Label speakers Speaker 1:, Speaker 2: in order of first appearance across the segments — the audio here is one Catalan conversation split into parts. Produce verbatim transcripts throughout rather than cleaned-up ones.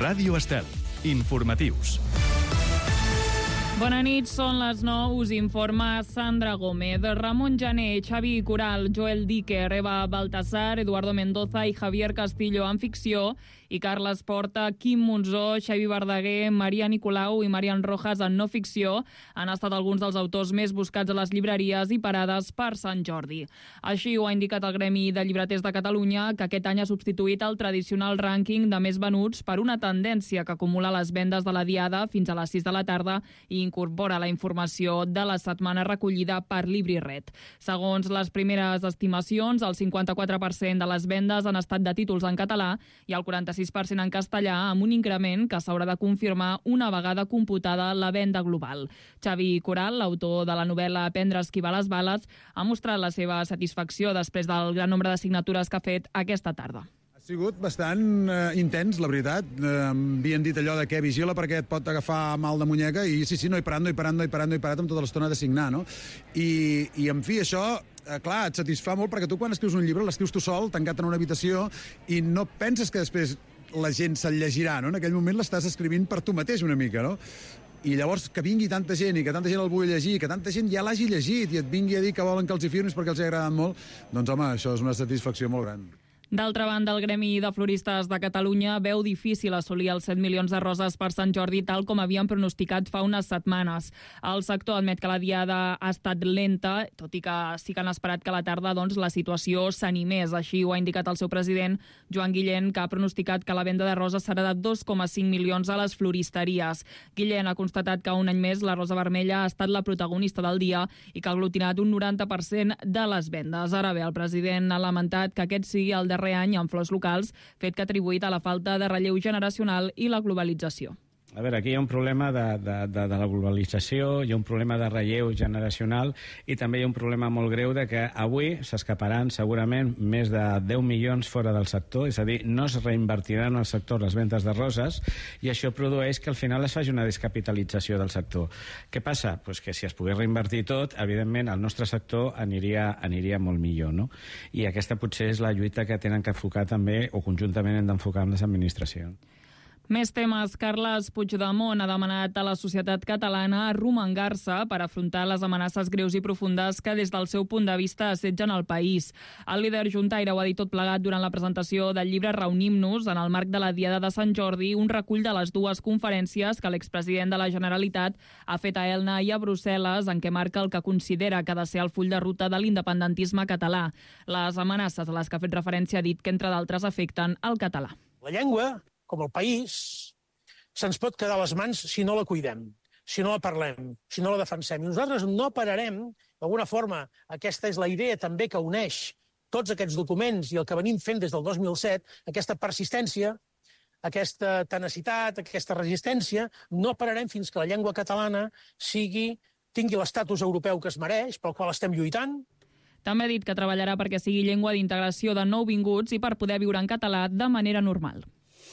Speaker 1: Ràdio Estel. Informatius.
Speaker 2: Bona nit, són les nou, us informa Sandra Gómez. Ramon Jané, Xavi Coral, Joel Dicker, Eva Baltasar, Eduardo Mendoza i Javier Castillo en ficció i Carles Porta, Quim Monzó, Xavi Verdaguer, Maria Nicolau i Marian Rojas en no ficció han estat alguns dels autors més buscats a les llibreries i parades per Sant Jordi. Així ho ha indicat el Gremi de Llibreters de Catalunya, que aquest any ha substituït el tradicional rànquing de més venuts per una tendència que acumula les vendes de la Diada fins a les sis de la tarda i incorpora la informació de la setmana recollida per LibriRed. Segons les primeres estimacions, el cinquanta-quatre per cent de les vendes han estat de títols en català i el quaranta-sis per cent en castellà, amb un increment que s'haurà de confirmar una vegada computada la venda global. Xavi Coral, l'autor de la novel·la Aprendre a esquivar les bales, ha mostrat la seva satisfacció després del gran nombre de signatures que ha fet aquesta tarda.
Speaker 3: Ha sigut bastant eh, intens, la veritat. Eh, havien dit allò de que vigila perquè et pot agafar mal de muñeca i sí, sí, no he parat, no he parat, no he parat, no he parat amb tota l'estona de signar, no? I, i en fi, això, eh, clar, et satisfà molt perquè tu quan escrius un llibre l'escrius tu sol, tancat en una habitació, i no penses que després la gent se'l llegirà, no? En aquell moment l'estàs escrivint per tu mateix una mica, no? I llavors que vingui tanta gent i que tanta gent el vulgui llegir, que tanta gent ja l'hagi llegit i et vingui a dir que volen que els hi firmis perquè els hi agraden molt, doncs home, això és una satisfacció molt gran.
Speaker 2: D'altra banda, el Gremi de Floristes de Catalunya veu difícil assolir els set milions de roses per Sant Jordi, tal com havien pronosticat fa unes setmanes. El sector admet que la diada ha estat lenta, tot i que sí que han esperat que a la tarda doncs, la situació s'animés. Així ho ha indicat el seu president, Joan Guillén, que ha pronosticat que la venda de roses serà de dos coma cinc milions a les floristeries. Guillén ha constatat que un any més la rosa vermella ha estat la protagonista del dia i que ha aglutinat un noranta per cent de les vendes. Ara bé, el president ha lamentat que aquest sigui el darrer any en flors locals, fet que ha atribuït a la falta de relleu generacional i la globalització.
Speaker 4: A veure, aquí hi ha un problema de, de, de, de la globalització, hi ha un problema de relleu generacional i també hi ha un problema molt greu de que avui s'escaparan segurament més de deu milions fora del sector, és a dir, no es reinvertiran al sector les ventes de roses i això produeix que al final es faci una descapitalització del sector. Què passa? Pues que si es pogués reinvertir tot, evidentment el nostre sector aniria, aniria molt millor, no? I aquesta potser és la lluita que tenen que enfocar també, o conjuntament hem d'enfocar amb les administracions.
Speaker 2: Més temes. Carles Puigdemont ha demanat a la societat catalana arromangar-se per afrontar les amenaces greus i profundes que des del seu punt de vista assetgen el país. El líder juntaire ho ha dit tot plegat durant la presentació del llibre Reunim-nos en el marc de la Diada de Sant Jordi, un recull de les dues conferències que l'expresident de la Generalitat ha fet a Elna i a Brussel·les, en què marca el que considera que ha de ser el full de ruta de l'independentisme català. Les amenaces a les que ha fet referència ha dit que, entre d'altres, afecten el català.
Speaker 5: La llengua, com el país, se'ns pot quedar a les mans si no la cuidem, si no la parlem, si no la defensem. I nosaltres no pararem, d'alguna forma, aquesta és la idea també que uneix tots aquests documents i el que venim fent des del dos mil set, aquesta persistència, aquesta tenacitat, aquesta resistència, no pararem fins que la llengua catalana sigui, tingui l'estatus europeu que es mereix, pel qual estem lluitant.
Speaker 2: També ha dit que treballarà perquè sigui llengua d'integració de nouvinguts i per poder viure en català de manera normal.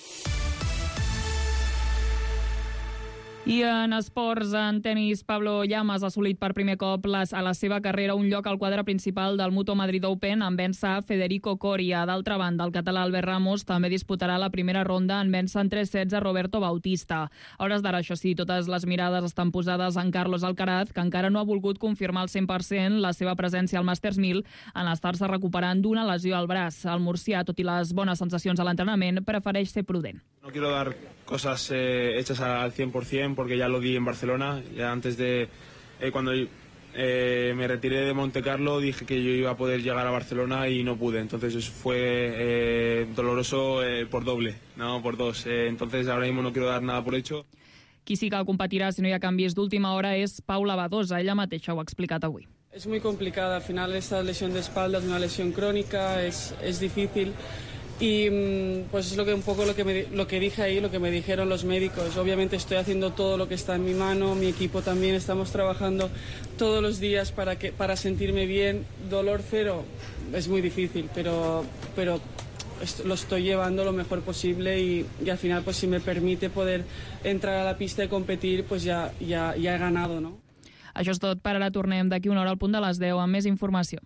Speaker 2: I en esports, en tenis, Pablo Llamas ha assolit per primer cop les, a la seva carrera un lloc al quadre principal del Mutua Madrid Open en vèncer Federico Coria. D'altra banda, el català Albert Ramos també disputarà la primera ronda en vèncer en tres sets a Roberto Bautista. A hores d'ara, això sí, totes les mirades estan posades en Carlos Alcaraz, que encara no ha volgut confirmar al cent per cent la seva presència al Masters mil en estar-se recuperant d'una lesió al braç. El murcià, tot i les bones sensacions a l'entrenament, prefereix ser prudent.
Speaker 6: No quiero dar cosas eh, hechas al cien por cien porque ya lo di en Barcelona, ya antes de eh, cuando eh, me retiré de Monte Carlo dije que yo iba a poder llegar a Barcelona y no pude, entonces eso fue eh, doloroso eh, por doble, no por dos, eh, entonces ahora mismo no quiero dar nada por hecho.
Speaker 2: Qui sí que competirà si no hi ha canvis d'última hora és Paula Badosa, ella mateixa ho ha explicat avui.
Speaker 7: Es muy complicada, al final esta lesión de espalda es una lesión crónica, es, es difícil. Y pues es lo que un poco lo que, me, lo que dije ahí, lo que me dijeron los médicos. Obviamente estoy haciendo todo lo que está en mi mano, mi equipo también, estamos trabajando todos los días para, que, para sentirme bien. Dolor cero es muy difícil, pero, pero lo estoy llevando lo mejor posible y, y al final pues si me permite poder entrar a la pista y competir, pues ya, ya, ya he ganado, ¿no?
Speaker 2: Això és tot, per ara tornem d'aquí una hora al punt de les deu amb més informació.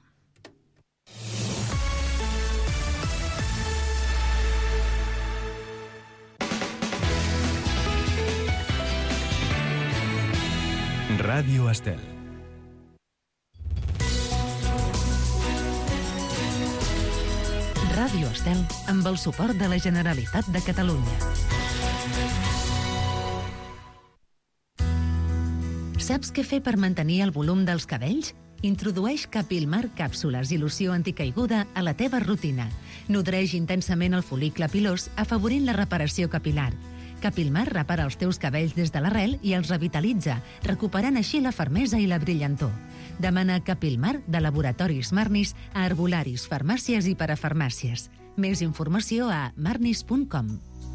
Speaker 1: Ràdio Estel.
Speaker 8: Ràdio Estel, amb el suport de la Generalitat de Catalunya. Saps què fer per mantenir el volum dels cabells? Introdueix Capilmar càpsules i loció anticaiguda a la teva rutina. Nodreix intensament el fol·licle pilós, afavorint la reparació capilar. Capilmar repara els teus cabells des de l'arrel i els revitalitza, recuperant així la fermesa i la brillantor. Demana Capilmar de Laboratoris Marnis a herbolaris, farmàcies i parafarmàcies. Més informació a marnis punt com.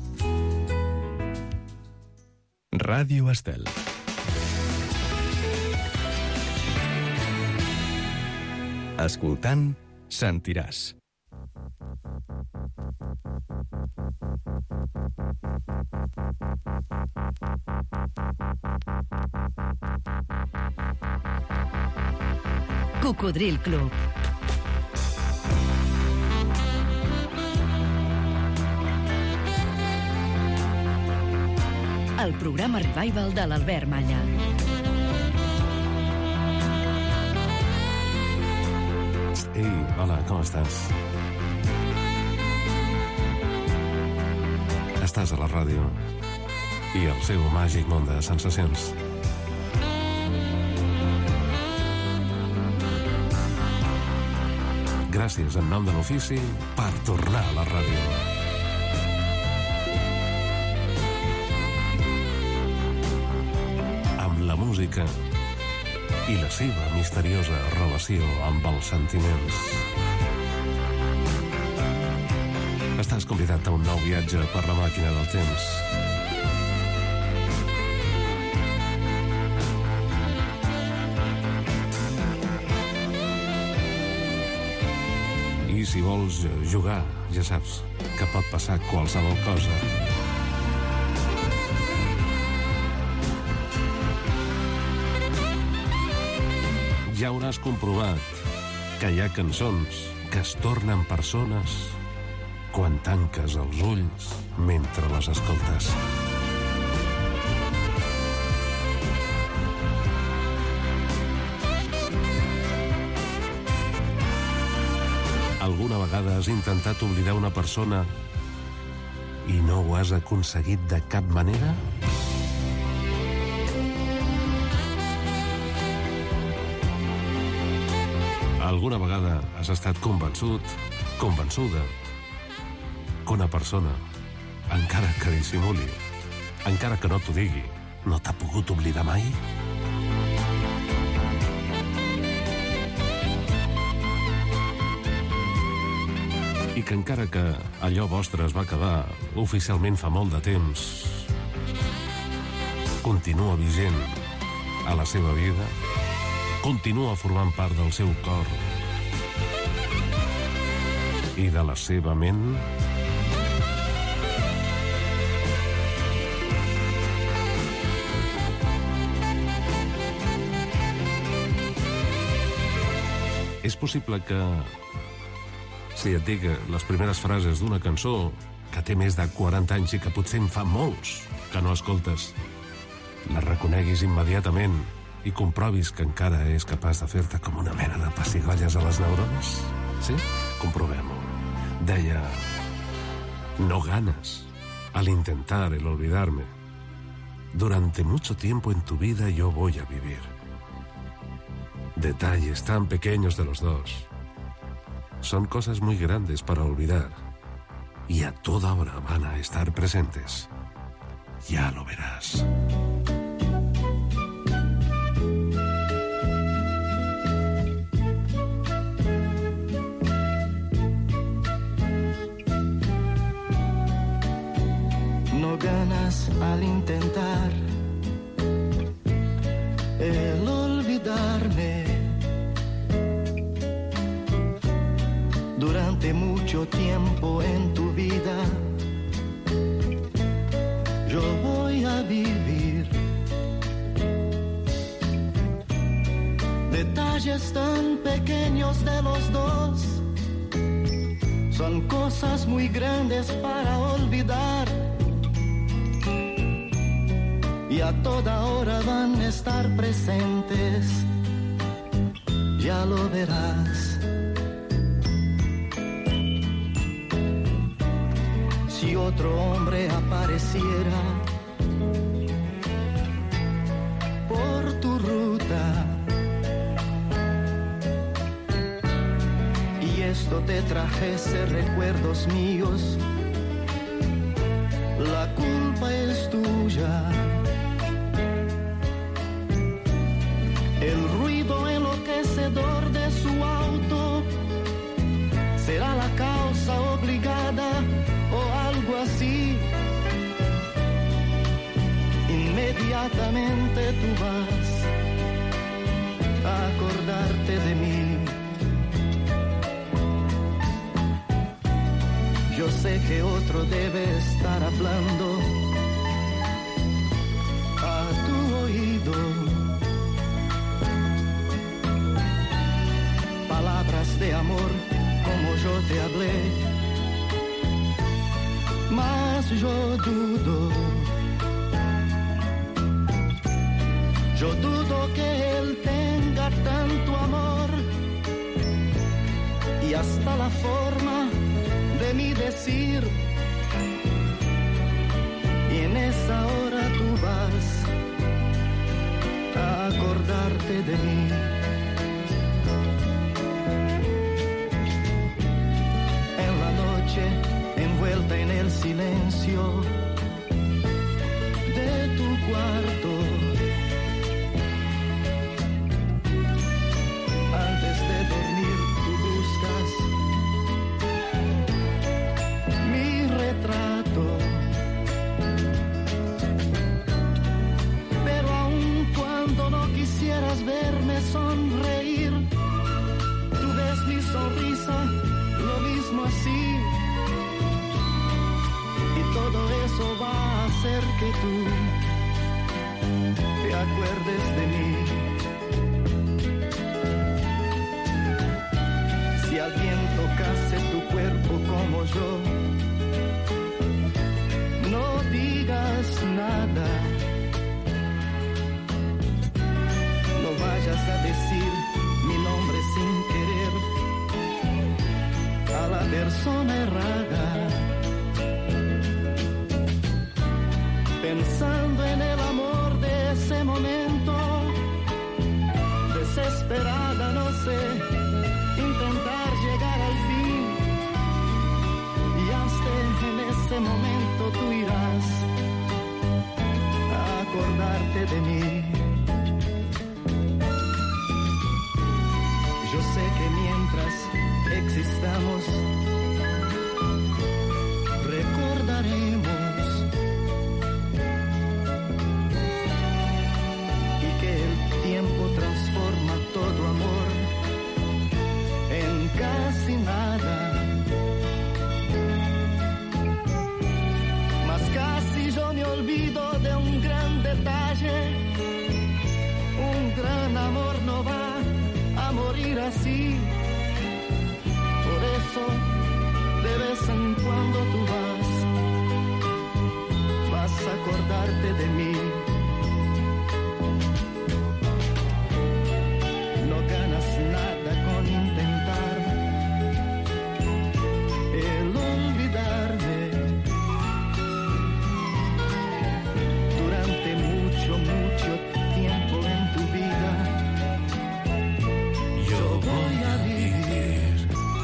Speaker 1: Ràdio Estel. Escoltant, sentiràs.
Speaker 8: Cocodril Club. El programa Revival de l'Albert Malla.
Speaker 9: Ei, hola, com estàs? Estàs a la ràdio i el seu màgic món de sensacions. Gràcies en nom de l'ofici per tornar a la ràdio. Amb la música i la seva misteriosa relació amb els sentiments. Estàs convidat a un nou viatge per la màquina del temps. I si vols jugar, ja saps que pot passar qualsevol cosa. Ja hauràs comprovat que hi ha cançons que es tornen persones quan tanques els ulls mentre les escoltes. Alguna vegada has intentat oblidar una persona i no ho has aconseguit de cap manera? Alguna vegada has estat convençut, convençuda, que una persona, encara que dissimuli, encara que no t'ho digui, no t'ha pogut oblidar mai? I que encara que allò vostre es va acabar oficialment fa molt de temps, continua vigent a la seva vida, continua formant part del seu cor i de la seva ment. És possible que, si et dic les primeres frases d'una cançó que té més de quaranta anys i que potser en fa molts que no escoltes, la reconeguis immediatament i comprovis que encara és capaç de fer-te com una mena de pessigolles a les neurones? Sí? Comprovem-ho. Deia: no ganas al intentar el olvidarme. Durante mucho tiempo en tu vida yo voy a vivir. Detalles tan pequeños de los dos son cosas muy grandes para olvidar y a toda hora van a estar presentes. Ya lo verás.
Speaker 10: No ganas al intentar el olvidarme. Durante mucho tiempo en tu vida yo voy a vivir. Detalles tan pequeños de los dos son cosas muy grandes para olvidar. y a toda hora van a estar presentes, ya lo verás. Si otro hombre apareciera por tu ruta y esto te trajese recuerdos míos, la culpa es tuya. El ruido enloquecedor de su auto será la causa obligada o algo así. Inmediatamente tú vas a acordarte de mí. Yo sé que otro debe estar hablando a tu oído, palabras de amor como yo te hablé, mas yo dudo, yo dudo que él tenga tanto amor y hasta la forma de mi decir, y en esa hora tú vas a acordarte de mí. En la noche, envuelta en el silencio de tu cuarto, antes de dormir tú buscas mi retrato, pero aun cuando no quisieras verme sonreír, tú ves mi sonrisa lo mismo así, y todo eso va a hacer que tú te acuerdes de mí. Si alguien tocase tu cuerpo como yo, no digas nada, no vayas a decir mi nombre sin querer a la persona errada. Pensando en el amor de ese momento, desesperada, no sé, intentar llegar al fin, y hasta en ese momento tú irás a acordarte de mí. Yo sé que mientras existamos, recordaremos y que el tiempo transforma todo amor en casi nada. Mas casi yo me olvido de un gran detalle. Un gran amor no va a morir así. Por eso, de vez en cuando tú vas, vas a acordarte de mí. No ganas nada con intentar el olvidarme. Durante mucho, mucho tiempo en tu vida yo voy a vivir.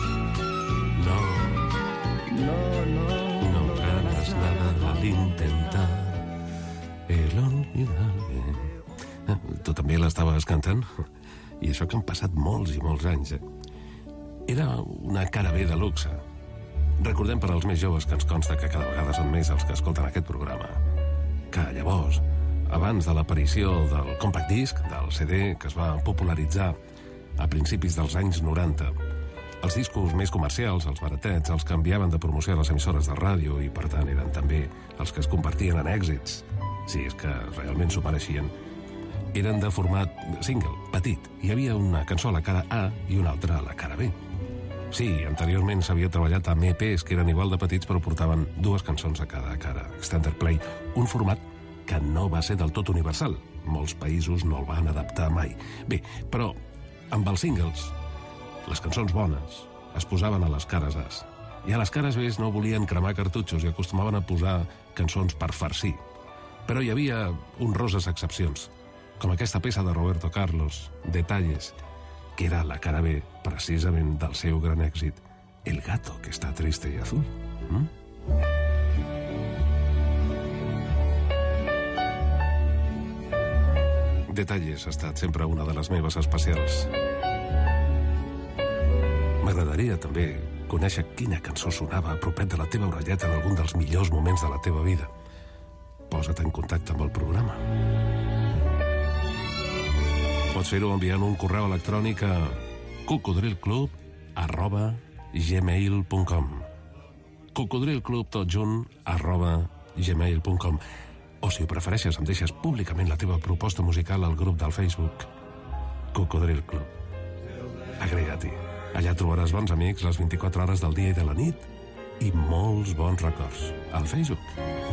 Speaker 9: No,
Speaker 10: no, no,
Speaker 9: no ganas nada al intentar el olvidarme. Tu també l'estaves cantant? I això que han passat molts i molts anys. Eh? Era una cara B de luxe. Recordem per als més joves, que ens consta que cada vegada són més els que escolten aquest programa, que llavors, abans de l'aparició del compact disc, del C D, que es va popularitzar a principis dels anys noranta, els discos més comercials, els baratets, els que enviaven de promoció a les emissores de ràdio i, per tant, eren també els que es convertien en èxits, si és que realment s'ho mereixien, eren de format single, petit. Hi havia una cançó a la cara A i una altra a la cara B. Sí, anteriorment s'havia treballat amb E Pes que eren igual de petits però portaven dues cançons a cada cara. Extended Play, un format que no va ser del tot universal. Molts països no el van adaptar mai. Bé, però amb els singles, les cançons bones es posaven a les cares As. I a les cares Bs no volien cremar cartutxos i acostumaven a posar cançons per farcir. Però hi havia honroses excepcions, com aquesta peça de Roberto Carlos, Detalles, que era la cara B precisament del seu gran èxit, El gato que está triste y azul. ¿Mm? Detalles ha estat sempre una de les meves especials. M'agradaria també conèixer quina cançó sonava a propet de la teva orelleta en algun dels millors moments de la teva vida. Posa't en contacte amb el programa. Pots fer-ho enviant un correu electrònic a cocodrilclub arroba gmail punt com cocodrilclub tot junt arroba gmail punt com o si ho prefereixes em deixes públicament la teva proposta musical al grup del Facebook Cocodril Club. Agrega-t'hi. Allà trobaràs bons amics les vint-i-quatre hores del dia i de la nit i molts bons records al Facebook.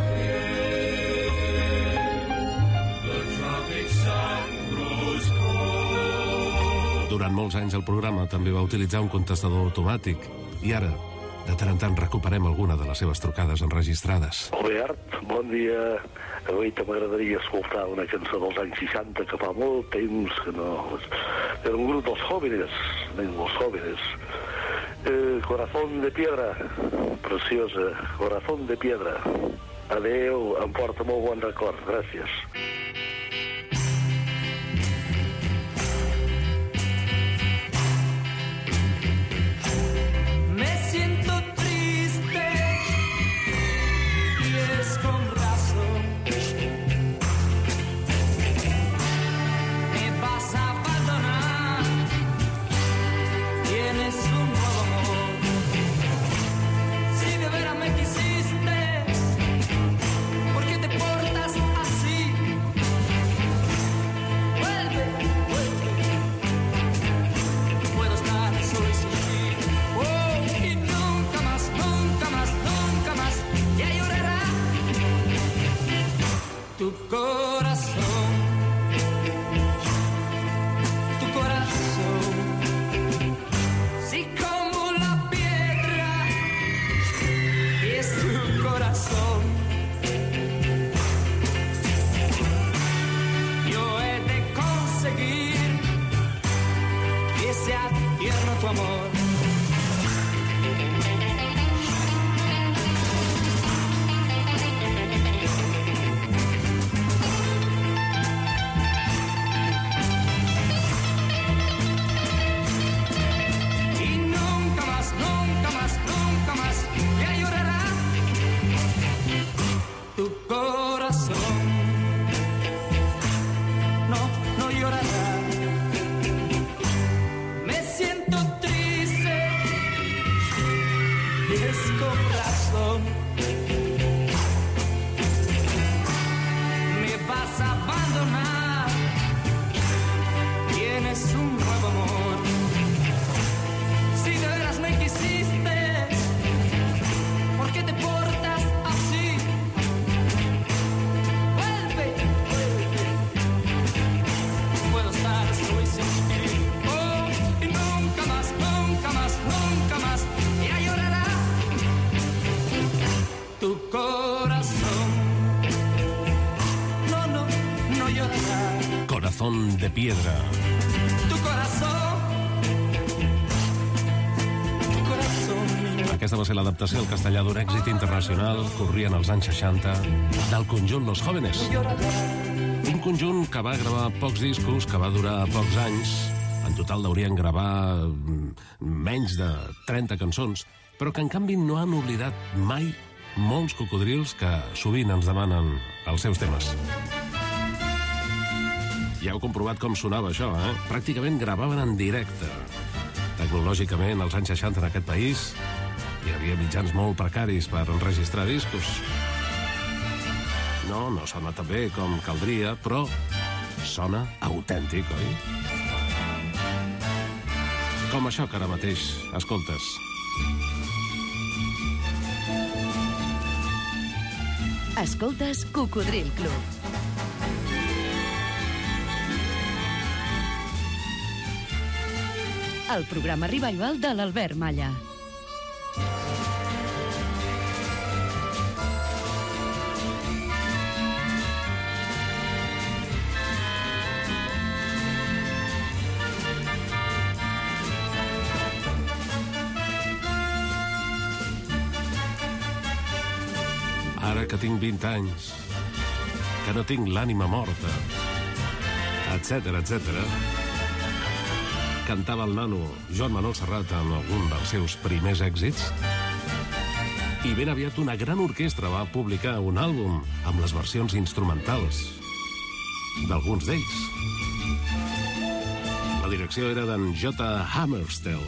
Speaker 9: Durant molts anys el programa també va utilitzar un contestador automàtic i ara, de tant en tant, recuperem alguna de les seves trucades enregistrades.
Speaker 11: Albert, bon dia. Avui m'agradaria escoltar una cançó dels anys seixanta que fa molt temps que no... Era un grup dels jóvenes, dels jóvenes. Eh, Corazón de Piedra, preciosa, Corazón de Piedra. Adeu, em porta molt bon record, gràcies.
Speaker 9: De piedra.
Speaker 10: Tu corazón, tu corazón.
Speaker 9: Aquesta va ser l'adaptació al castellà d'un èxit internacional, corrien als anys seixanta, del conjunt Los Jóvenes. Un conjunt que va gravar pocs discos, que va durar pocs anys. En total haurien gravar menys de trenta cançons, però que en canvi no han oblidat mai molts cocodrils que sovint ens demanen els seus temes. Ja heu comprovat com sonava això, eh? Pràcticament gravaven en directe. Tecnològicament, als anys seixanta en aquest país, hi havia mitjans molt precaris per enregistrar discos. No, no sona tan bé com caldria, però sona autèntic, oi? Com això que ara mateix escoltes.
Speaker 12: Escoltes Cocodril Club. El programa revival de l'Albert Malla.
Speaker 9: Ara que tinc vint anys, que no tinc l'ànima morta, etcètera, etcètera, cantava el nano Joan Manuel Serrat en algun dels seus primers èxits, i ben aviat una gran orquestra va publicar un àlbum amb les versions instrumentals d'alguns d'ells. La direcció era d'en J. Hammerstell.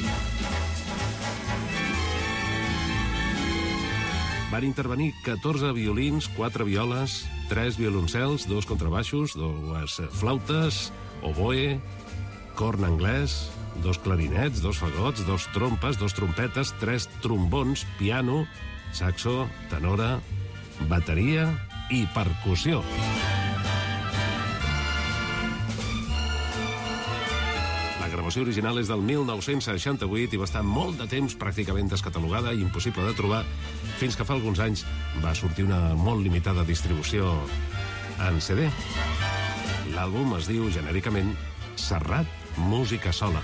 Speaker 9: Van intervenir catorze violins, quatre violes, tres violoncels, dos contrabaixos, dues flautes, oboe, corn anglès, dos clarinets, dos fagots, dos trompes, dos trompetes, tres trombons, piano, saxo, tenora, bateria i percussió. La gravació original és del mil nou-cents seixanta-vuit i va estar molt de temps pràcticament descatalogada i impossible de trobar, fins que fa alguns anys va sortir una molt limitada distribució en C D. L'àlbum es diu genèricament Serrat, música sola.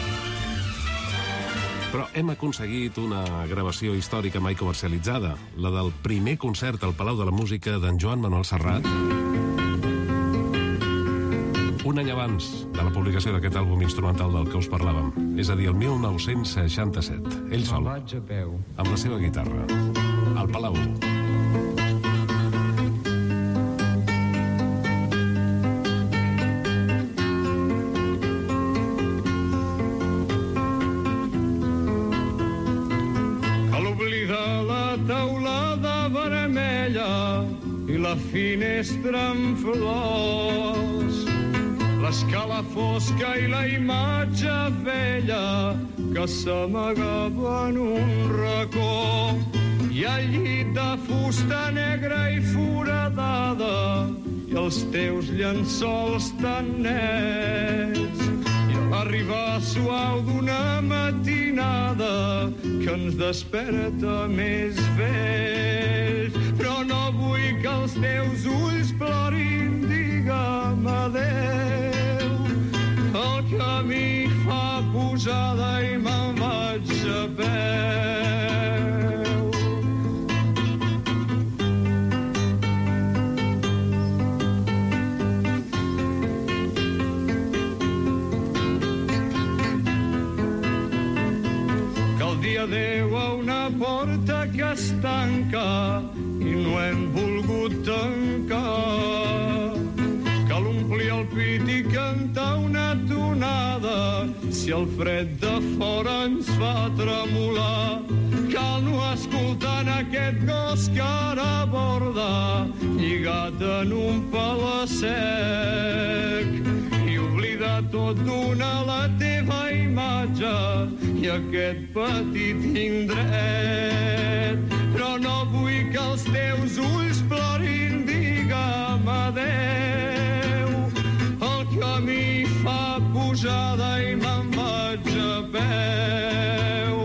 Speaker 9: Però hem aconseguit una gravació històrica mai comercialitzada, la del primer concert al Palau de la Música d'en Joan Manuel Serrat, un any abans de la publicació d'aquest àlbum instrumental del que us parlàvem, és a dir, el mil nou-cents seixanta-set. Ell sol, amb la seva guitarra, al Palau.
Speaker 13: Cal oblidar la teulada vermella i la finestra en flors, l'escala fosca i la imatge vella que s'amagava en un racó, i el llit de fusta negra i foradada i els teus llençols tan nets, i a l'arribar suau d'una matinada que ens desperta més vells. Però no vull que els teus ulls plorin, digue'm adéu. El camí fa pujada i me'n vaig a peu. Que el dia adéu a una porta que es tanca i no hem volgut tancar. Cal omplir el pit i cantar una tonada si el fred de fora ens fa tremolar. Cal no escoltar aquest gos que ara borda lligat en un pala sec, i oblidar tot d'una la teva imatge i aquest petit indret. Però no vull que els teus ulls plorin, digue'm adéu. El camí fa pujada i me'n vaig a peu.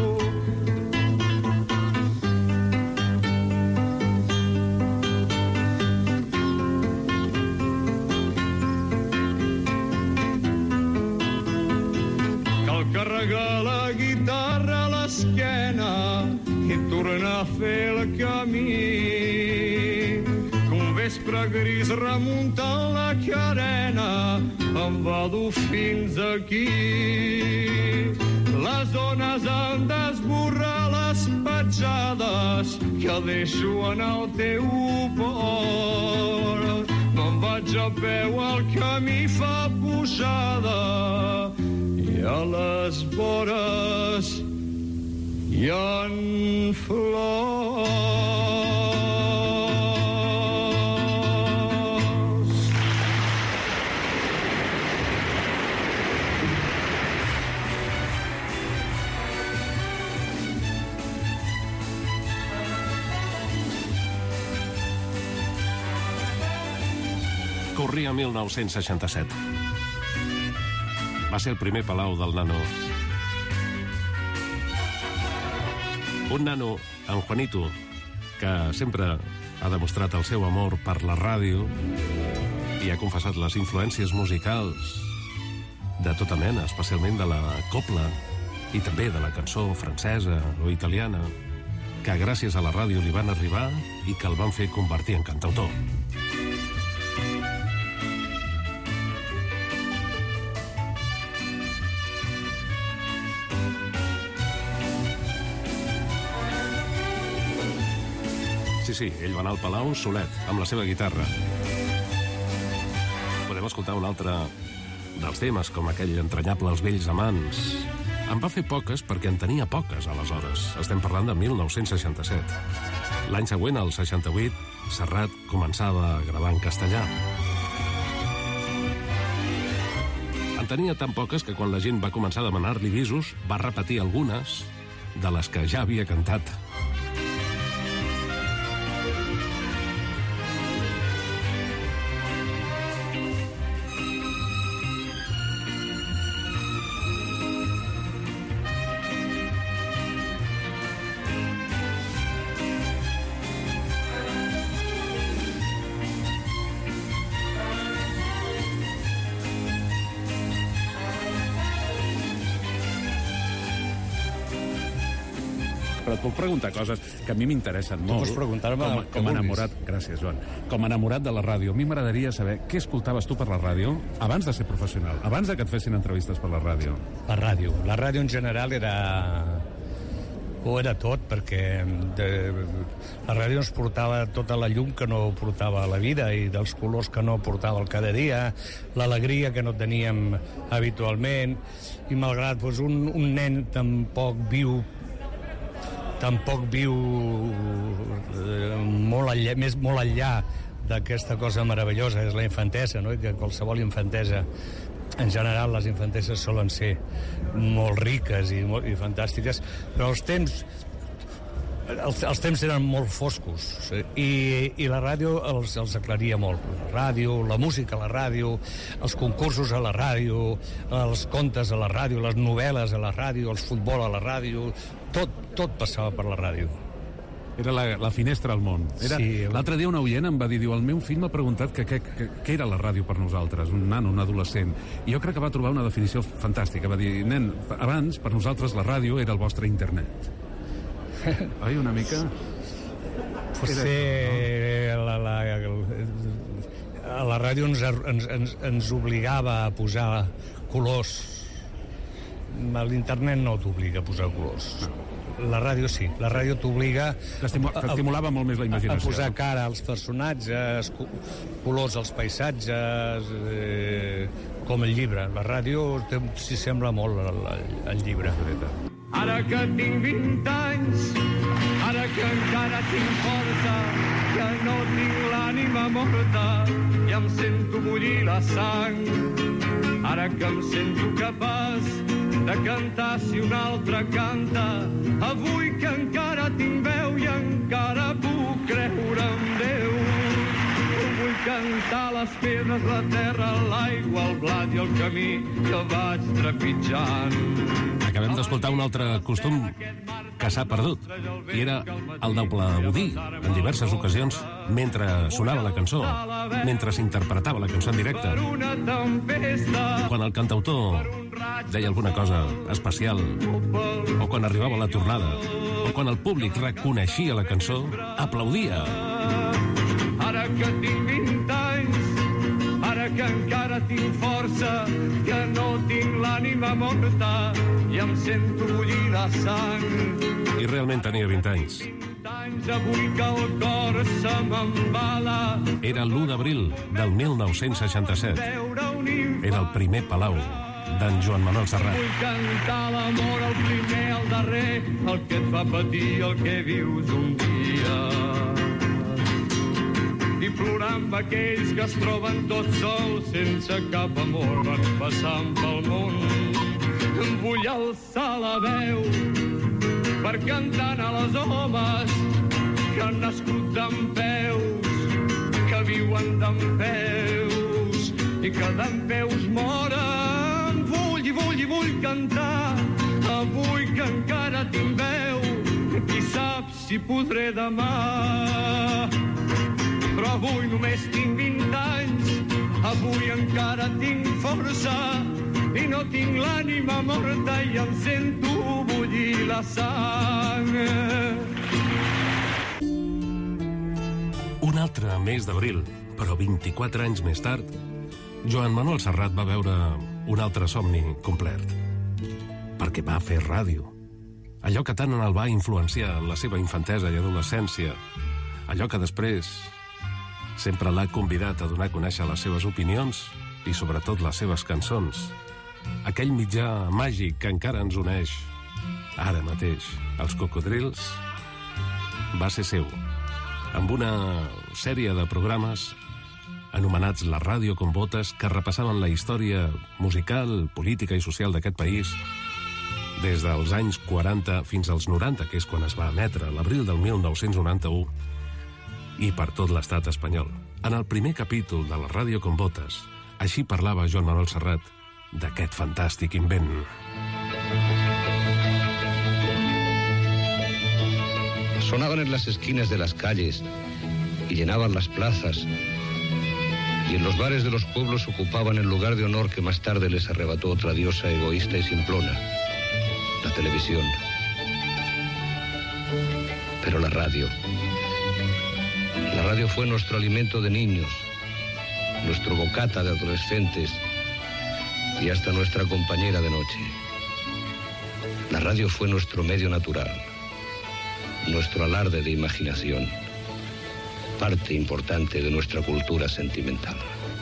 Speaker 13: Cal carregar la guitarra a l'esquena i tornar a fer el camí. Que un vespre gris remuntant la carena em va dur fins aquí. Les ones han d'esborrar les petjades que deixo en el teu port. Me'n vaig a peu, el camí fa pujada i a les vores hi ha flors.
Speaker 9: Corria mil nou-cents seixanta-set. Va ser el primer palau del nano. Un nano, en Juanito, que sempre ha demostrat el seu amor per la ràdio i ha confessat les influències musicals de tota mena, especialment de la copla i també de la cançó francesa o italiana, que gràcies a la ràdio li van arribar i que el van fer convertir en cantautor. Sí, sí, ell va anar al Palau solet, amb la seva guitarra. Podem escoltar un altre dels temes, com aquell entranyable Els vells amants. En va fer poques perquè en tenia poques, aleshores. Estem parlant de mil nou-cents seixanta-set. L'any següent, el seixanta-vuit, Serrat començava a gravar en castellà. En tenia tan poques que quan la gent va començar a demanar-li bisos, va repetir algunes de les que ja havia cantat.
Speaker 14: Però et puc preguntar coses que a mi m'interessen molt.
Speaker 15: pots preguntar-me
Speaker 14: com,
Speaker 15: el que
Speaker 14: com a
Speaker 15: vulguis.
Speaker 14: enamorat, gràcies, Joan. Com a enamorat de la ràdio, a mi m'agradaria saber què escoltaves tu per la ràdio abans de ser professional, abans de que et fessin entrevistes per la ràdio.
Speaker 15: La ràdio. La ràdio en general era... ho era tot, perquè de... la ràdio ens portava tota la llum que no portava la vida i dels colors que no portava el cada dia, l'alegria que no teníem habitualment, i malgrat doncs, un, un nen tampoc viu tampoc viu eh, molt enllà, més molt enllà d'aquesta cosa meravellosa, és la infantesa, no? I que qualsevol infantesa, en general les infanteses solen ser molt riques i, molt, i fantàstiques, però els temps els, els temps eren molt foscos, sí? I, i la ràdio els, els aclaria molt. La ràdio, la música a la ràdio, els concursos a la ràdio, els contes a la ràdio, les novel·les a la ràdio, el futbol a la ràdio, tot, tot passava per la ràdio.
Speaker 14: Era la, la finestra al món. Era...
Speaker 15: Sí.
Speaker 14: L'altre dia un oient em va dir, diu, el meu fill m'ha preguntat que, que, que, què era la ràdio per nosaltres, un nano, un adolescent. I jo crec que va trobar una definició fantàstica. Va dir, nen, abans, per nosaltres, la ràdio era el vostre internet. Oi, una mica?
Speaker 15: Potser la, la, la, la ràdio ens, ens, ens, ens obligava a posar colors. L'internet no t'obliga a posar colors. La ràdio sí, la ràdio t'obliga
Speaker 14: t'estimulava molt més la imaginació,
Speaker 15: a posar cara als personatges, colors als paisatges, eh, com el llibre. La ràdio s'hi sembla molt al, al llibre.
Speaker 13: Ara que tinc vint anys, ara que encara tinc força, que no tinc l'ànima morta i em sento bullir la sang. Ara que em sento capaç de cantar si un altre canta, avui que encara tinc veu i encara puc creure en Déu. Vull cantar les pedres, la terra, l'aigua, el blat i el camí que vaig trepitjant.
Speaker 9: Acabem d'escoltar un altre costum que s'ha perdut, i era el d'aplaudir en diverses ocasions mentre sonava la cançó, mentre s'interpretava la cançó en directe. Quan el cantautor deia alguna cosa especial, o quan arribava la tornada, o quan el públic reconeixia la cançó, aplaudia.
Speaker 13: Ara que tinc vint anys, ara que encara tinc força, que no tinc l'ànima morta i em sento bullir la sang.
Speaker 9: I realment tenia vint anys.
Speaker 13: Avui que el cor se m'embala.
Speaker 9: Era l'u d'abril del mil nou-cents seixanta-set. Era el primer Palau d'en Joan Manuel Serrat.
Speaker 13: Vull cantar l'amor, el primer, el darrer, el que et fa patir, el que vius un dia. I plorar amb aquells que es troben tots sols, sense cap amor, van passant pel món. Vull alçar la veu per cantar a les homes que han nascut d'en peus, que viuen d'en peus. i que dempeus moren. Vull i vull i vull cantar, avui que encara tinc veu, qui sap si podré demà. Però avui només tinc vint anys, avui encara tinc força, i no tinc l'ànima morta i em sento bullir la sang.
Speaker 9: Un altre mes d'abril, però vint-i-quatre anys més tard, Joan Manuel Serrat va veure un altre somni complet. Perquè va fer ràdio. Allò que tant el va influenciar en la seva infantesa i adolescència. Allò que després sempre l'ha convidat a donar a conèixer les seves opinions i sobretot les seves cançons. Aquell mitjà màgic que encara ens uneix ara mateix als Cocodrils va ser seu, amb una sèrie de programes anomenats La Ràdio con Botes, que repassaven la història musical, política i social d'aquest país des dels anys quaranta fins als noranta, que és quan es va emetre, l'abril del mil nou-cents noranta-u, i per tot l'estat espanyol. En el primer capítol de La Ràdio con Botes, així parlava Joan Manuel Serrat d'aquest fantàstic invent.
Speaker 16: Sonaban en las esquinas de las calles y llenaban las plazas, y en los bares de los pueblos ocupaban el lugar de honor que más tarde les arrebató otra diosa egoísta y simplona, la televisión. Pero la radio... La radio fue nuestro alimento de niños, nuestro bocata de adolescentes y hasta nuestra compañera de noche. La radio fue nuestro medio natural, nuestro alarde de imaginación, parte importante de nuestra cultura sentimental.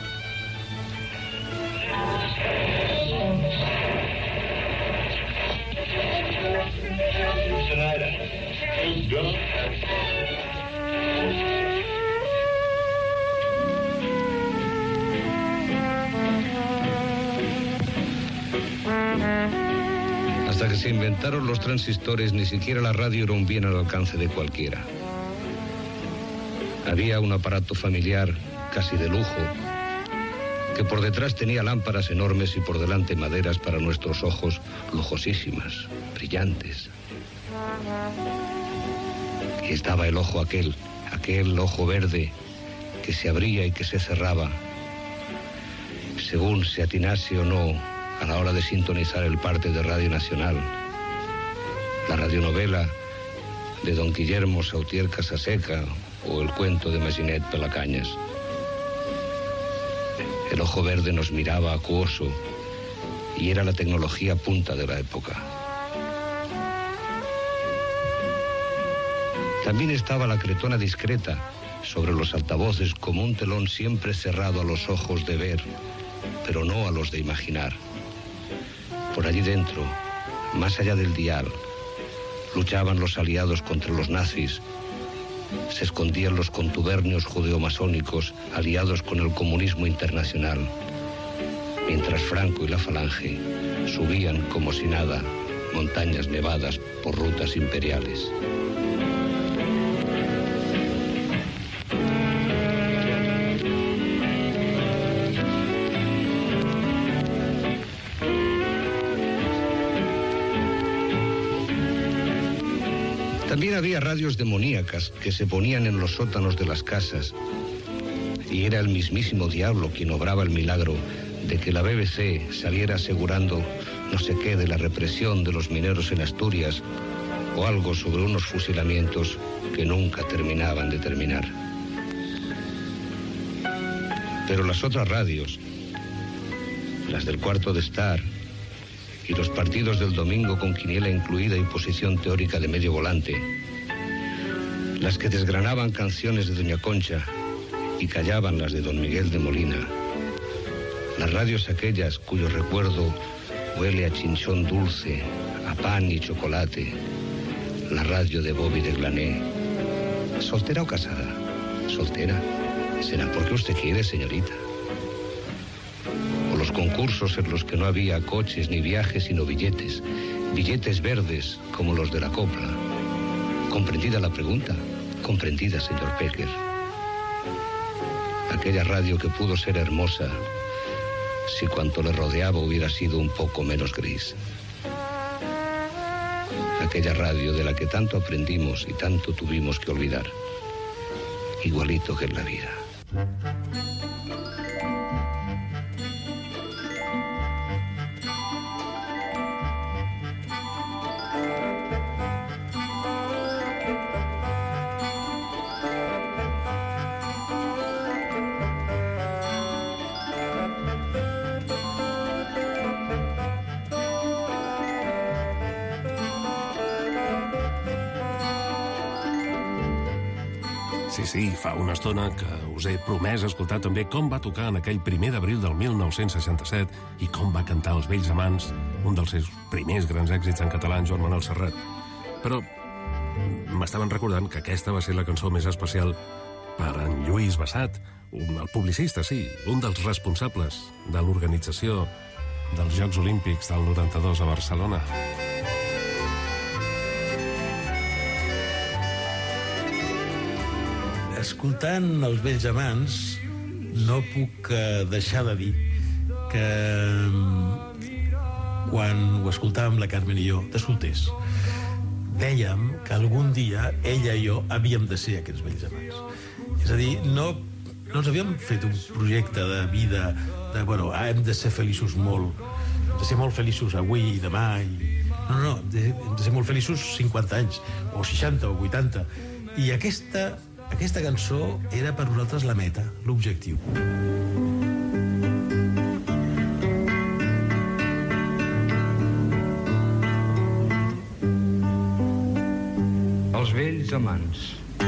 Speaker 16: Hasta que se inventaron los transistores, ni siquiera la radio era un bien al alcance de cualquiera. Había un aparato familiar casi de lujo, que por detrás tenía lámparas enormes y por delante maderas para nuestros ojos lujosísimas, brillantes. Y estaba el ojo aquel, aquel ojo verde que se abría y que se cerraba, según se atinase o no a la hora de sintonizar el parte de Radio Nacional, la radionovela de don Guillermo Sautier Casaseca o el cuento de Maginette Pelacañas. El ojo verde nos miraba acuoso y era la tecnología punta de la época. También estaba la cretona discreta sobre los altavoces como un telón siempre cerrado a los ojos de ver, pero no a los de imaginar. Por allí dentro, más allá del dial, luchaban los aliados contra los nazis, se escondían los contubernios judeomasónicos aliados con el comunismo internacional, mientras Franco y la Falange subían como si nada montañas nevadas por rutas imperiales. También había radios demoníacas que se ponían en los sótanos de las casas, y era el mismísimo diablo quien obraba el milagro de que la B B C saliera asegurando no sé qué de la represión de los mineros en Asturias o algo sobre unos fusilamientos que nunca terminaban de terminar. Pero las otras radios, las del cuarto de estar y los partidos del domingo con quiniela incluida y posición teórica de medio volante, las que desgranaban canciones de Doña Concha y callaban las de Don Miguel de Molina, las radios aquellas cuyo recuerdo huele a chinchón dulce, a pan y chocolate, la radio de Bobby de Glané. ¿Soltera o casada? ¿Soltera? ¿Será porque usted quiere, señorita? O los concursos en los que no había coches ni viajes, sino billetes, billetes verdes como los de la copla. ¿Comprendida la pregunta? Comprendida, señor Pecker. Aquella radio que pudo ser hermosa si cuanto le rodeaba hubiera sido un poco menos gris. Aquella radio de la que tanto aprendimos y tanto tuvimos que olvidar. Igualito que en la vida.
Speaker 9: Sí, sí, fa una estona que us he promès escoltar també com va tocar en aquell primer d'abril del mil nou-cents seixanta-set i com va cantar Els vells amants, un dels seus primers grans èxits en català, en Joan Manuel Serrat. Però m'estaven recordant que aquesta va ser la cançó més especial per en Lluís Bassat, un, el publicista, sí, un dels responsables de l'organització dels Jocs Olímpics del noranta-dos a Barcelona.
Speaker 17: Escoltant Els vells amants, no puc eh, deixar de dir que quan ho escoltàvem la Carmen i jo, de solters, dèiem que algun dia ella i jo havíem de ser aquests vells amants. És a dir, no, no ens havíem fet un projecte de vida de, bueno, ah, hem de ser feliços molt, hem de ser molt feliços avui i demà. I... No, no, hem de, hem de ser molt feliços cinquanta anys, o seixanta, o vuitanta. I aquesta... Aquesta cançó era per nosaltres la meta, l'objectiu.
Speaker 13: Els vells amants.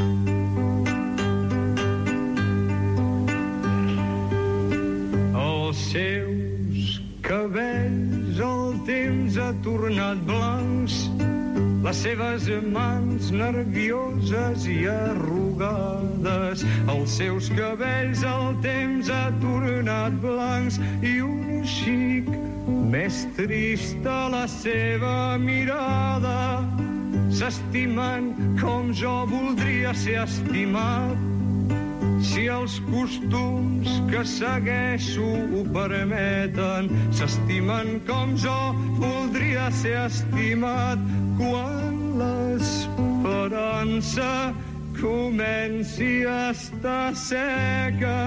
Speaker 13: Els seus cabells el temps ha tornat blancs, les seves mans nervioses i arrugades, els seus cabells el temps ha tornat blancs i un xic més trista la seva mirada. S'estimen com jo voldria ser estimat, si els costums que segueixo ho permeten. S'estimen com jo voldria ser estimat, quan l'esperança comenci a estar seca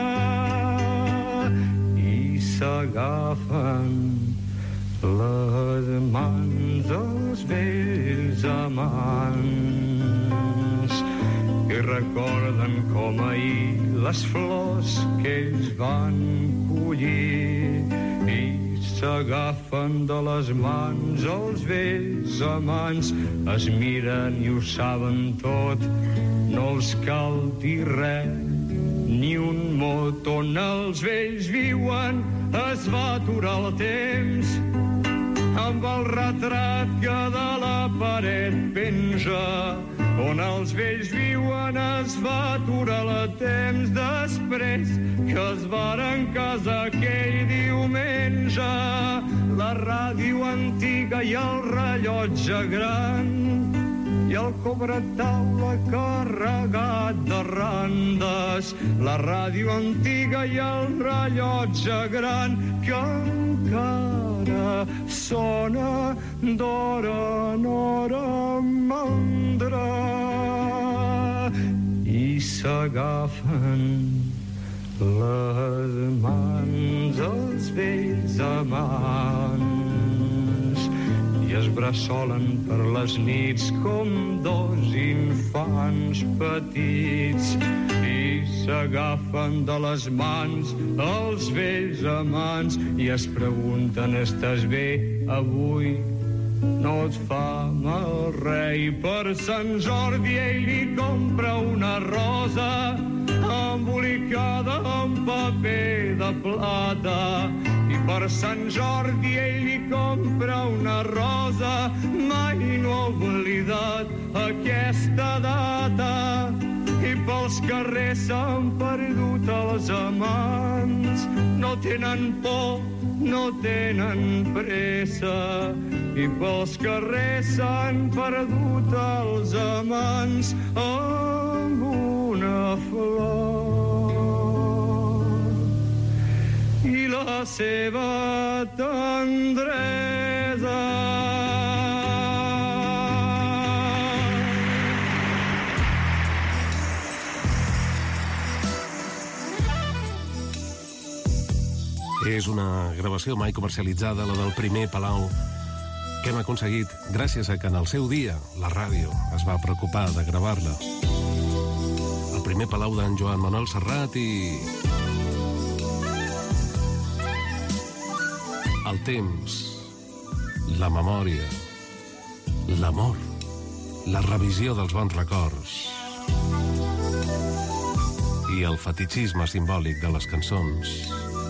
Speaker 13: i s'agafen les mans dels vells amants i recorden com ahir les flors que ells van collir i s'agafen de les mans els vells amants, es miren i ho saben tot, no els cal dir res ni un mot. On els vells viuen es va aturar el temps, amb el retrat que de la paret penja. On els vells viuen es va aturar el temps, després que es varen casar aquell diumenge. La ràdio antiga i el rellotge gran i el cobretaula carregat de randes. La ràdio antiga i el rellotge gran que encara sona d'hora en hora mandra i s'agafen les mans els vells amants i es bressolen per les nits com dos infants petits i s'agafen de les mans els vells amants i es pregunten: estàs bé avui? No et fa mal rei. Per Sant Jordi ell li compra una rosa embolicada amb paper de plata i per Sant Jordi ell li compra una rosa. Mai no ha oblidat aquesta data i pels carrers s'han perdut els amants. No tenen por, no tenen pressa i pels carrers s'han perdut els amants amb una flor i la la seva tendresa.
Speaker 9: És una gravació mai comercialitzada, la del primer Palau, que hem aconseguit gràcies a que en el seu dia la ràdio es va preocupar de gravar-la. El primer Palau d'en Joan Manuel Serrat i... el temps, la memòria, l'amor, la revisió dels bons records i el fetitxisme simbòlic de les cançons.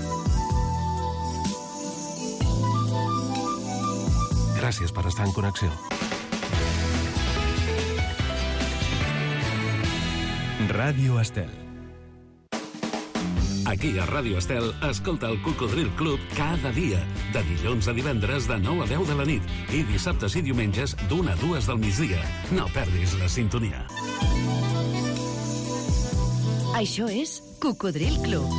Speaker 9: Gràcies per estar en connexió.
Speaker 1: Ràdio Estel.
Speaker 18: Aquí a Ràdio Estel, escolta el Cocodril Club cada dia, de dilluns a divendres de nou a deu de la nit i dissabtes i diumenges d'una a dues del migdia. No perdis la sintonia.
Speaker 12: Això és Cocodril Club.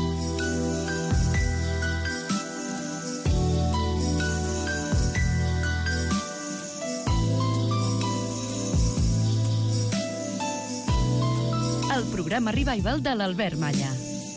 Speaker 12: El programa revival de l'Albert Malla.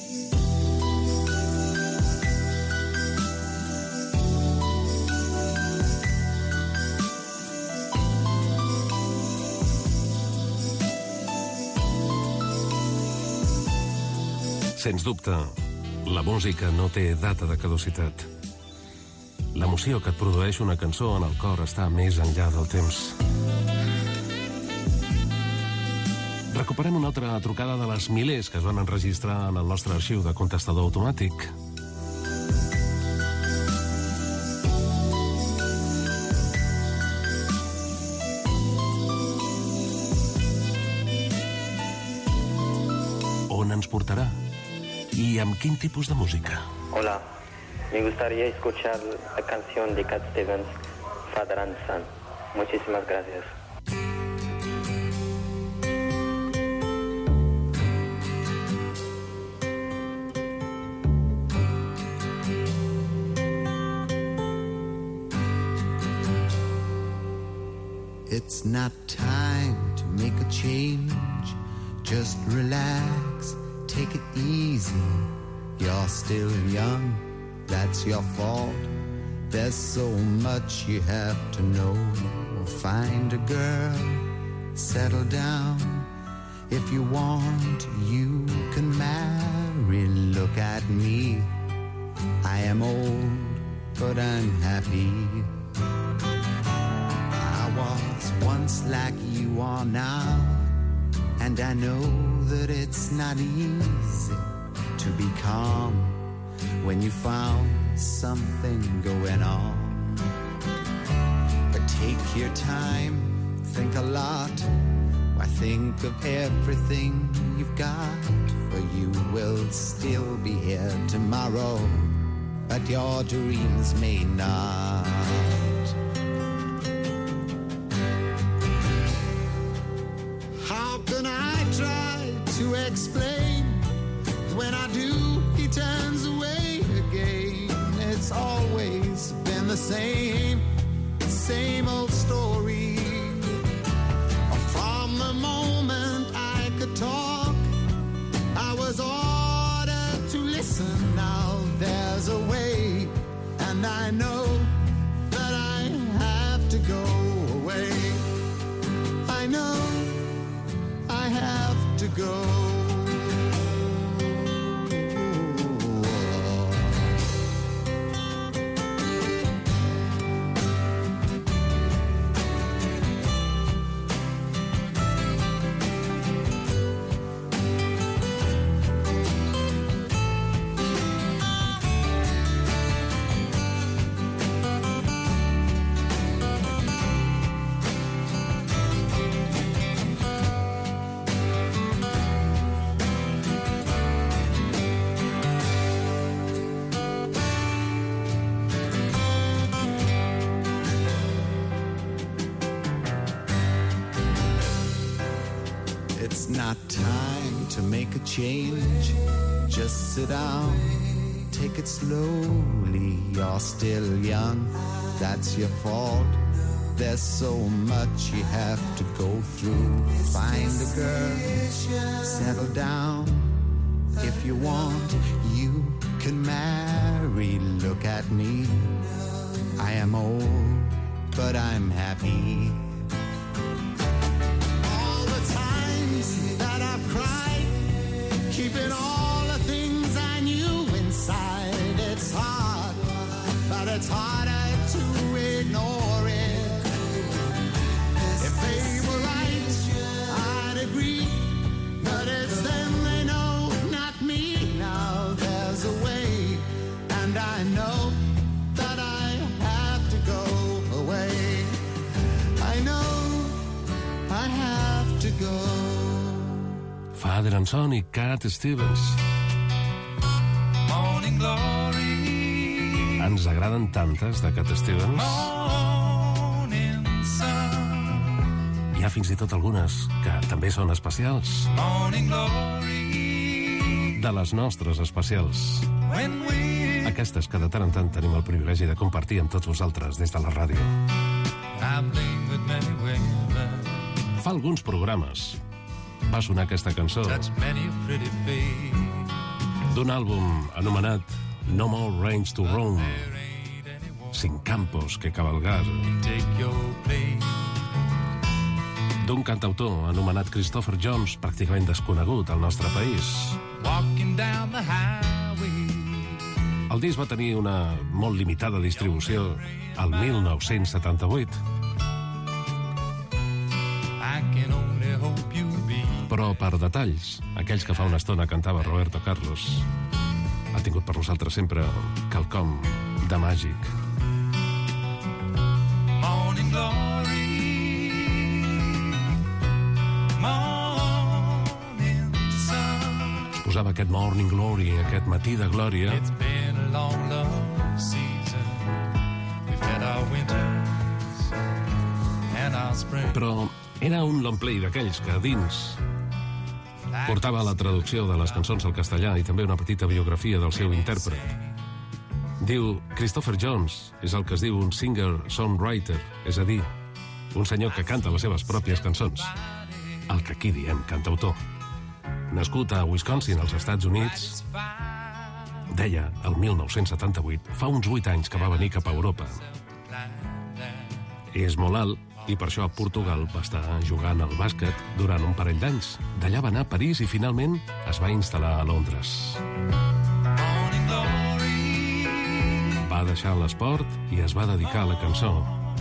Speaker 9: Sens dubte, la música no té data de caducitat. L'emoció que et produeix una cançó en el cor està més enllà del temps. Recuperem una altra trucada de les milers que es van enregistrar en el nostre arxiu de contestador automàtic. On ens portarà? I amb quin tipus de música?
Speaker 19: Hola, me gustaría escuchar la canción de Cat Stevens, Father and Son. Muchísimas gracias.
Speaker 20: It's not time to make a change. Just relax, take it easy. You're still young, that's your fault. There's so much you have to know. Find a girl, settle down. If you want, you can marry. Look at me, I am old, but I'm happy. I was once like you are now, and I know that it's not easy to be calm when you found something going on. But take your time, think a lot. Why, think of everything you've got, for you will still be here tomorrow, but your dreams may not. How can I try to explain? When I do, he turns away again. It's always been the same, same old story. From the moment I could talk, I was ordered to listen. Now there's a way, and I know that I have to go away. I know I have to go. Not time to make a change. Just sit down, take it slowly, you're still young, that's your fault. There's so much you have to go through. Find a girl, settle down. If you want, you can marry. Look at me, I am old, but I'm happy. All the times that I've cried, keeping all the things I knew inside. It's hard, but it's harder to ignore it. If they were right, I'd agree, but it's them they know, not me. Now there's a way, and I know that I have to go away. I know I have to go.
Speaker 9: Father and Son i Cat Stevens.
Speaker 13: Morning Glory.
Speaker 9: Ens agraden tantes de Cat Stevens.
Speaker 13: Morning Sun.
Speaker 9: Hi ha fins i tot algunes que també són especials.
Speaker 13: Morning Glory.
Speaker 9: De les nostres especials.
Speaker 13: When we
Speaker 9: Aquestes que de tant en tant tenim el privilegi de compartir amb tots vosaltres des de la ràdio.
Speaker 13: I bling with many women.
Speaker 9: Fa alguns programes va sonar aquesta cançó
Speaker 13: Touch many a pretty face.
Speaker 9: d'un àlbum anomenat No More Range to Roam. Cinc campos que cavalgar.
Speaker 13: Take your place.
Speaker 9: D'un cantautor anomenat Christopher Jones, pràcticament desconegut al nostre país.
Speaker 13: Walking down the highway.
Speaker 9: El disc va tenir una molt limitada distribució al mil nou-cents setanta-vuit.
Speaker 13: I can only hope you be.
Speaker 9: Però per detalls, aquells que fa una estona cantava Roberto Carlos, ha tingut per nosaltres sempre quelcom de màgic.
Speaker 13: Morning Glory. Morning Sun.
Speaker 9: Es posava aquest Morning Glory, aquest matí de glòria,
Speaker 13: It's been a long, long season. We've had our winters and our spring.
Speaker 9: però era un long play d'aquells que a dins portava la traducció de les cançons al castellà i també una petita biografia del seu intèrpret. Diu, Christopher Jones és el que es diu un singer-songwriter, és a dir, un senyor que canta les seves pròpies cançons, el que aquí diem cantautor. Nascut a Wisconsin, als Estats Units, deia, el mil nou-cents setanta-vuit, fa uns vuit anys que va venir cap a Europa. És molt alt, i per això a Portugal va estar jugant al bàsquet durant un parell d'anys. D'allà va anar a París i finalment es va instal·lar a Londres. Va deixar l'esport i es va dedicar a la cançó.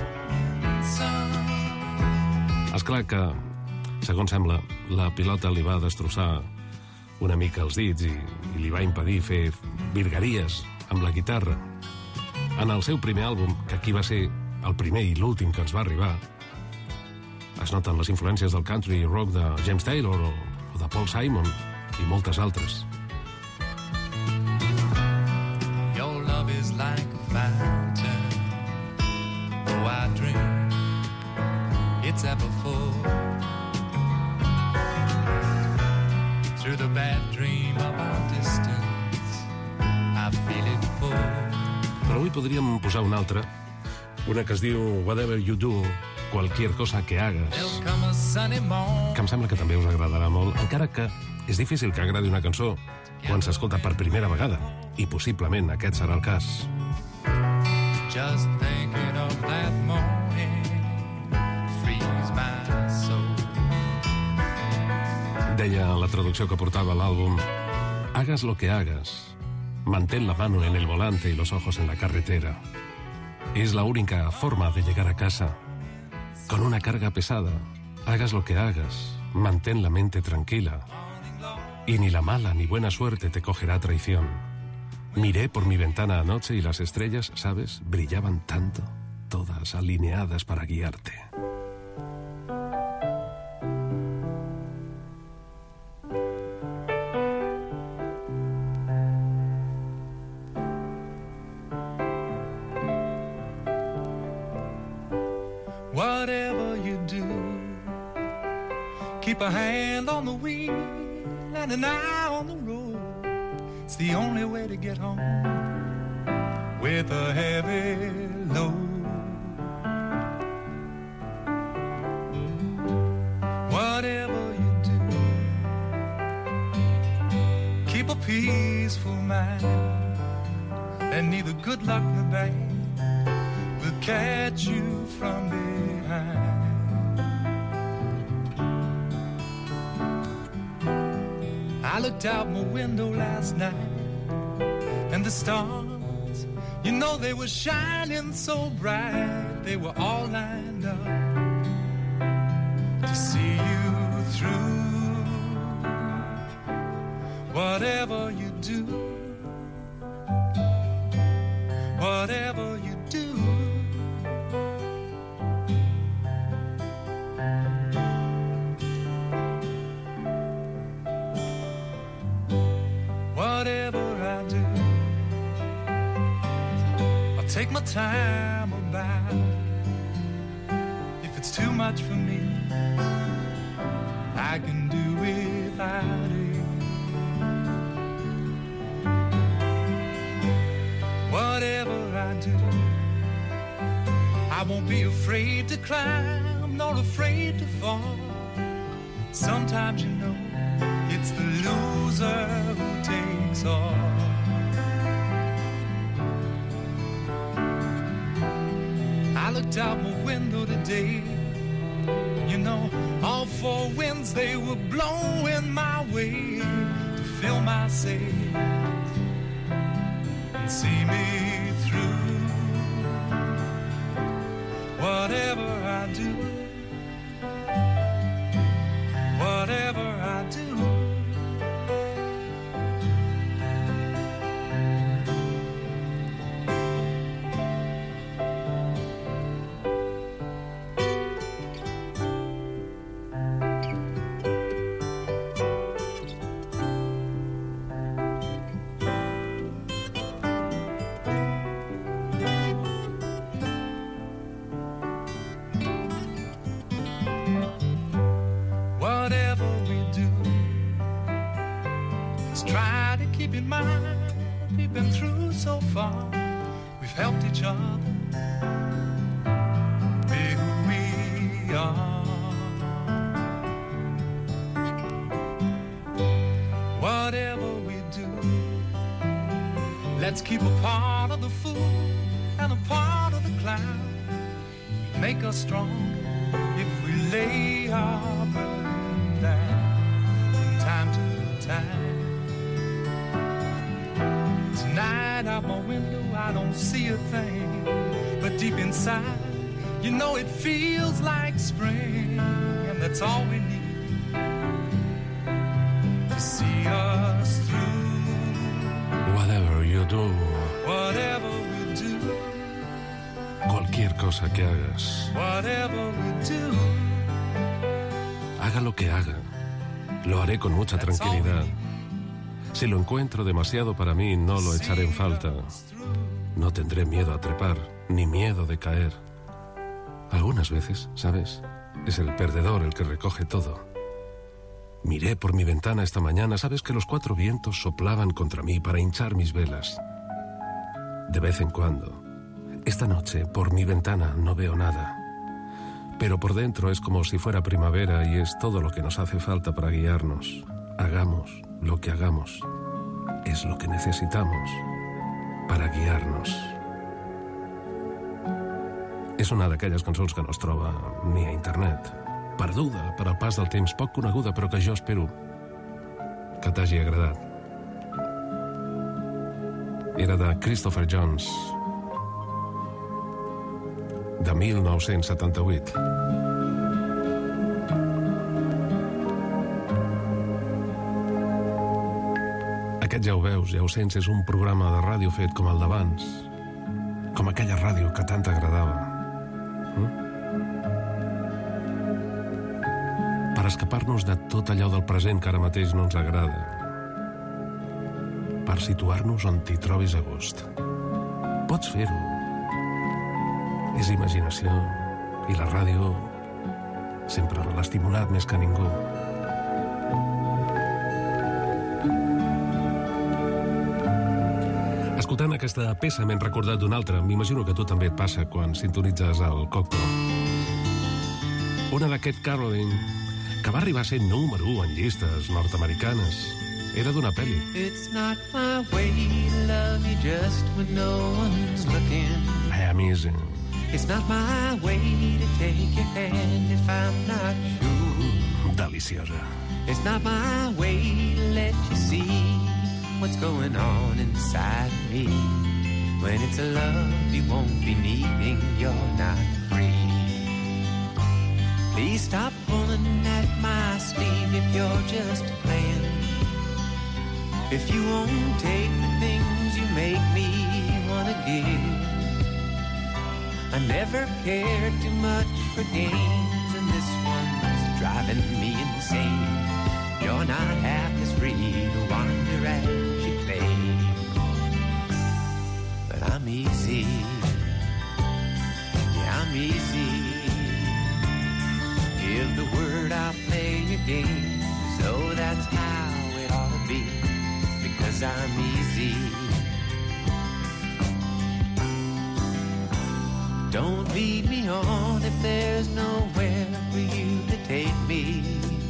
Speaker 9: És clar que, segons sembla, la pilota li va destrossar una mica els dits i, i li va impedir fer virgueries amb la guitarra. En el seu primer àlbum, que aquí va ser el primer i l'últim que ens va arribar, es noten les influències del country i rock de James Taylor o, o de Paul Simon i moltes altres.
Speaker 13: Your love is like a fountain. Oh, I dream it's ever full. Through the bad dream of our distance, I feel it full.
Speaker 9: Però avui podríem posar una altra, una que es diu Whatever You Do, Cualquier Cosa Que Hagas,
Speaker 13: There'll come a sunny morning.
Speaker 9: que em sembla que també us agradarà molt, encara que és difícil que agradi una cançó quan s'escolta per primera vegada, i possiblement aquest serà el cas.
Speaker 13: Just thinking of that morning frees my soul.
Speaker 9: Deia la traducció que portava l'àlbum: hagas lo que hagas, mantén la mano en el volante y los ojos en la carretera. Es la única forma de llegar a casa. Con una carga pesada, hagas lo que hagas, mantén la mente tranquila. Y ni la mala ni buena suerte te cogerá traición. Miré por mi ventana anoche y las estrellas, ¿sabes?, brillaban tanto, todas alineadas para guiarte.
Speaker 13: Whatever you do, keep a hand on the wheel and an eye on the road.
Speaker 21: It's the only way to get home with a heavy load. Whatever you do, keep a peaceful mind, and neither good luck nor bad will catch you from behind. I looked out my window last night, and the stars, you know, they were shining so bright. They were all lined up to see you through. Whatever you do, whatever you do, whatever I do, I'll take my time about it. If it's too much for me, I can do without it. Whatever I do, I won't be afraid to climb, nor afraid to fall. Sometimes, you know, it's the loser who takes all. I looked out my window today, you know, all four winds, they were blowing my way to fill my sails and see me through. Whatever I do, whatever I do, let's keep a part of the fool and a part of the clown. Make us stronger if we lay our burden down from time to time. Tonight out my window I don't see a thing, but deep inside, you know it feels like spring, and that's all we need to see us through.
Speaker 9: Whatever you do,
Speaker 21: whatever we do,
Speaker 9: cualquier cosa que hagas,
Speaker 21: whatever we do,
Speaker 9: haga lo que haga, lo haré con mucha tranquilidad. Si lo encuentro demasiado para mí, no lo echaré en falta. No tendré miedo a trepar, ni miedo de caer. Algunas veces, ¿sabes? Es el perdedor el que recoge todo. Miré por mi ventana esta mañana, sabes que los cuatro vientos soplaban contra mí para hinchar mis velas. De vez en cuando. Esta noche, por mi ventana, no veo nada. Pero por dentro es como si fuera primavera y es todo lo que nos hace falta para guiarnos. Hagamos lo que hagamos. Es lo que necesitamos para guiar-nos. És una d'aquelles cançons que no es troba ni a internet. Perduda per al pas del temps, poc coneguda, però que jo espero que t'hagi agradat. Era de Christopher Jones, de mil nou-cents setanta-vuit. Aquest ja ho veus, ja ho sents, és un programa de ràdio fet com el d'abans, com aquella ràdio que tant t'agradava. Mm? Per escapar-nos de tot allò del present que ara mateix no ens agrada, per situar-nos on t'hi trobis a gust. Pots fer-ho. És imaginació, i la ràdio sempre l'ha estimulat més que ningú. Escoltant aquesta peça m'he recordat d'una altra. M'imagino que a tu també et passa quan sintonitzes el còctel. Una d'aquest Caroline, que va arribar a ser número u en llistes nord-americanes. Era d'una pel·li.
Speaker 3: It's not my way to love you just when no one's looking.
Speaker 9: Miami is...
Speaker 3: It's not my way to take your hand if I'm not sure.
Speaker 9: Deliciosa.
Speaker 3: It's not my way to let you see what's going on inside me. When it's a love you won't be needing, you're not free. Please stop pulling at my sleeve if you're just playing. If you won't take the things you make me wanna give. I never cared too much for games, and this one's driving me insane. You're not half as free to wander as you play. But I'm easy. Yeah, I'm easy. Give the word, I'll play your game. So that's how it ought to be, because I'm easy. Don't lead me on if there's nowhere for you to take me.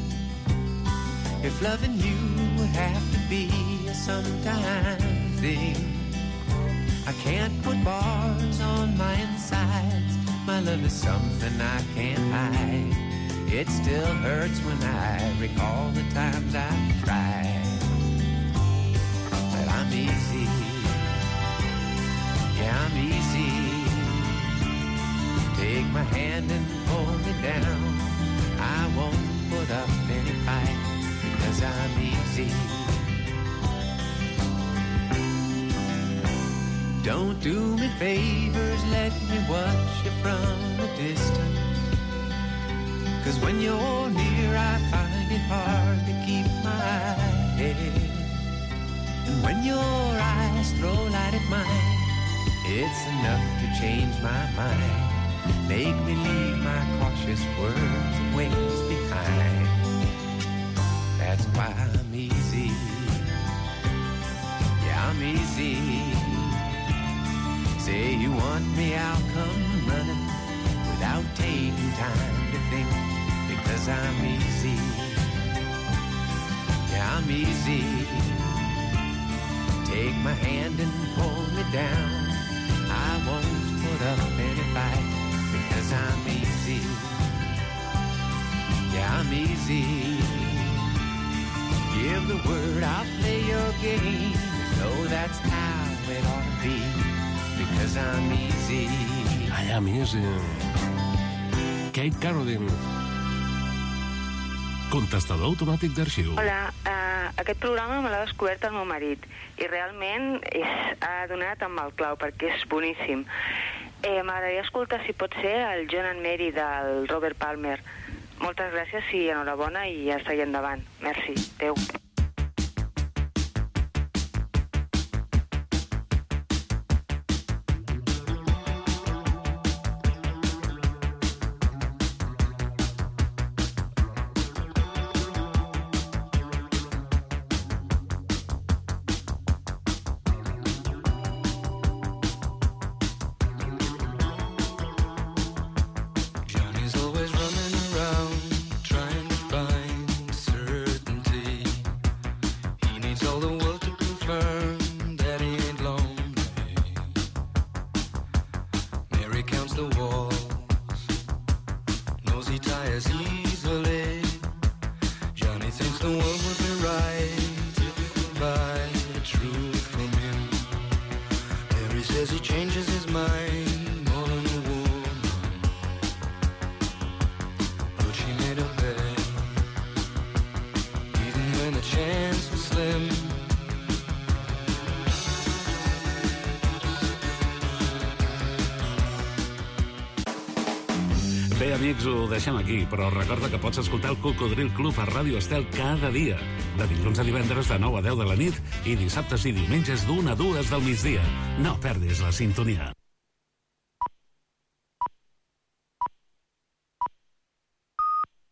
Speaker 3: If loving you would have to be a sometime thing, I can't put bars on my insides. My love is something I can't hide. It still hurts when I recall the times I've tried. But I'm easy. Yeah, I'm easy. Take my hand and pull me down. I won't put up any fight, because I'm easy. Don't do me favors, let me watch you from a distance. Cause when you're near I find it hard to keep my head. And when your eyes throw light at mine, it's enough to change my mind. Make me leave my cautious words and ways behind. That's why I'm easy. Yeah, I'm easy. Say you want me, I'll come running without taking time to think, because I'm easy. Yeah, I'm easy. Take my hand and pull me down. I won't put up any fight, because I'm easy. Yeah, I'm easy. Give the word, I'll play your game. So that's how it ought to be, because I'm easy.
Speaker 9: Miami is... Kate Caroline. Contestador automàtic d'arxiu.
Speaker 22: Hola, uh, aquest programa me l'ha descobert el meu marit i realment és, ha donat amb el clau perquè és boníssim. Eh, M'agradaria escoltar, si pot ser, el John and Mary del Robert Palmer. Moltes gràcies i enhorabona i ja seguir endavant. Merci. Adéu.
Speaker 18: Bé, amics, ho deixem aquí, però recorda que pots escoltar el Cocodril Club a Ràdio Estel cada dia, de dilluns a divendres de nou a deu de la nit i dissabtes i diumenges d'una a dues del migdia. No perdis la sintonia.